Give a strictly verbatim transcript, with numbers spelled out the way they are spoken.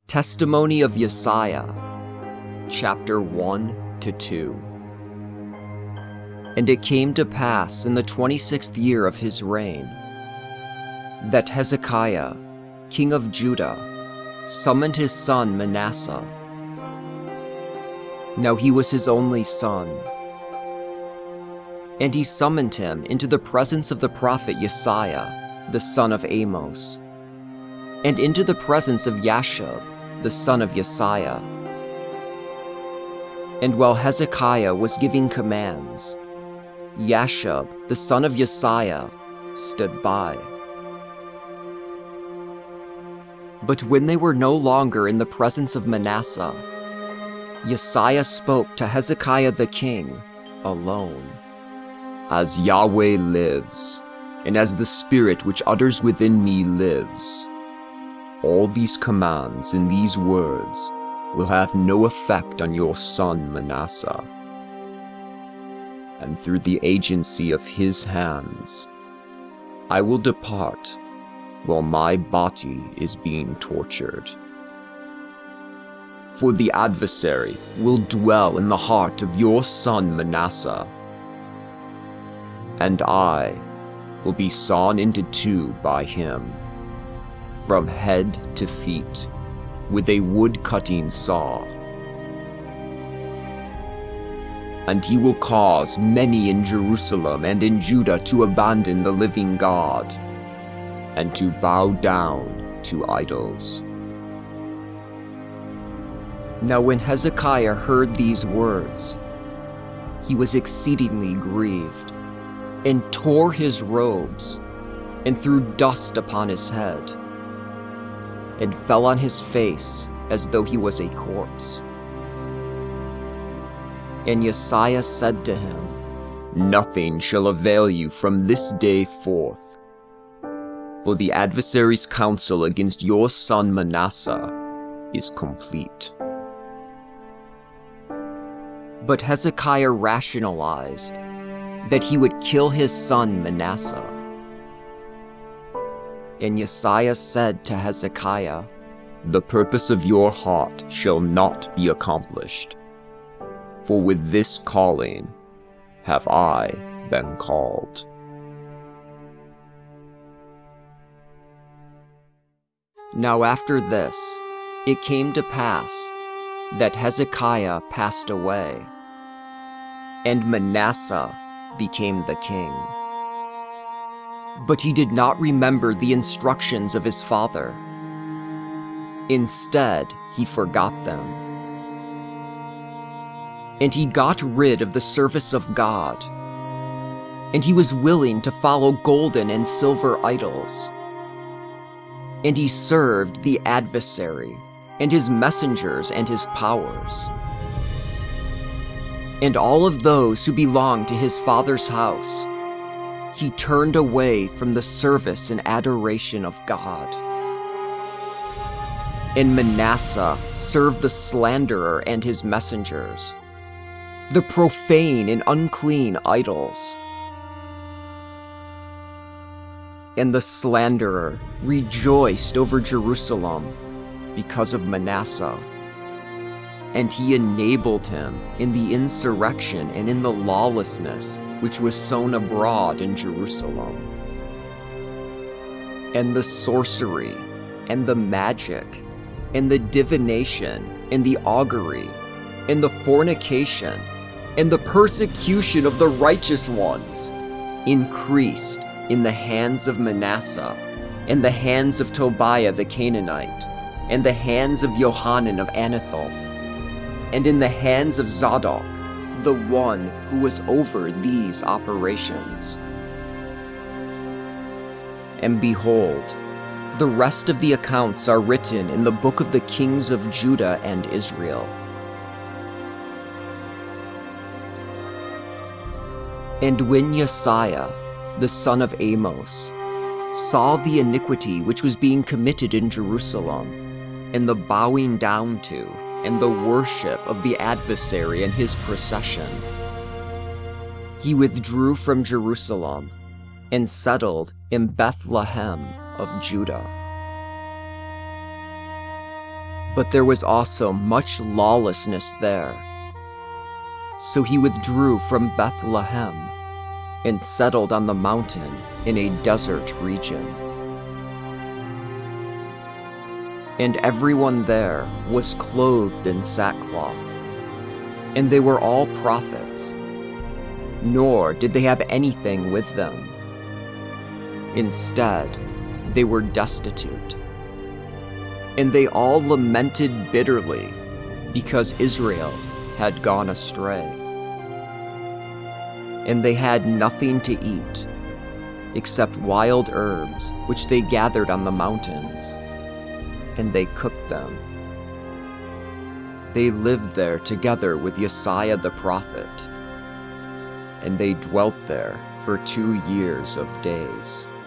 Testimony of Yesiah, chapter one to two. And it came to pass in the twenty-sixth year of his reign, that Hezekiah, king of Judah, summoned his son Manasseh. Now he was his only son. And he summoned him into the presence of the prophet Yesiah, the son of Amos, and into the presence of Yashub, the son of Yesiah. And while Hezekiah was giving commands, Yashub, the son of Yesiah, stood by. But when they were no longer in the presence of Manasseh, Yesiah spoke to Hezekiah the king alone. As Yahweh lives, and as the Spirit which utters within me lives, all these commands and these words will have no effect on your son Manasseh. And through the agency of his hands, I will depart while my body is being tortured. For the adversary will dwell in the heart of your son Manasseh, and I will be sawn into two by him, from head to feet, with a wood-cutting saw. And he will cause many in Jerusalem and in Judah to abandon the living God, and to bow down to idols. Now when Hezekiah heard these words, he was exceedingly grieved, and tore his robes, and threw dust upon his head, and fell on his face as though he was a corpse. And Yesiah said to him, Nothing shall avail you from this day forth, for the adversary's counsel against your son Manasseh is complete. But Hezekiah rationalized that he would kill his son Manasseh. And Yesiah said to Hezekiah, The purpose of your heart shall not be accomplished, for with this calling have I been called. Now after this, it came to pass that Hezekiah passed away, and Manasseh became the king. But he did not remember the instructions of his father. Instead, he forgot them. And he got rid of the service of God, and he was willing to follow golden and silver idols. And he served the adversary, and his messengers and his powers. And all of those who belonged to his father's house, he turned away from the service and adoration of God. And Manasseh served the slanderer and his messengers, the profane and unclean idols. And the slanderer rejoiced over Jerusalem because of Manasseh, and he enabled him in the insurrection and in the lawlessness which was sown abroad in Jerusalem. And the sorcery, and the magic, and the divination, and the augury, and the fornication, and the persecution of the righteous ones increased in the hands of Manasseh, and the hands of Tobiah the Canaanite, and the hands of Johanan of Anathoth, and in the hands of Zadok, the one who was over these operations. And behold, the rest of the accounts are written in the book of the kings of Judah and Israel. And when Yesiah, the son of Amos, saw the iniquity which was being committed in Jerusalem, and the bowing down to, and the worship of the adversary and his procession, he withdrew from Jerusalem and settled in Bethlehem of Judah. But there was also much lawlessness there. So he withdrew from Bethlehem and settled on the mountain in a desert region. And everyone there was clothed in sackcloth, and they were all prophets, nor did they have anything with them. Instead, they were destitute. And they all lamented bitterly because Israel had gone astray. And they had nothing to eat except wild herbs which they gathered on the mountains, and they cooked them. They lived there together with Yesiah the prophet, and they dwelt there for two years of days.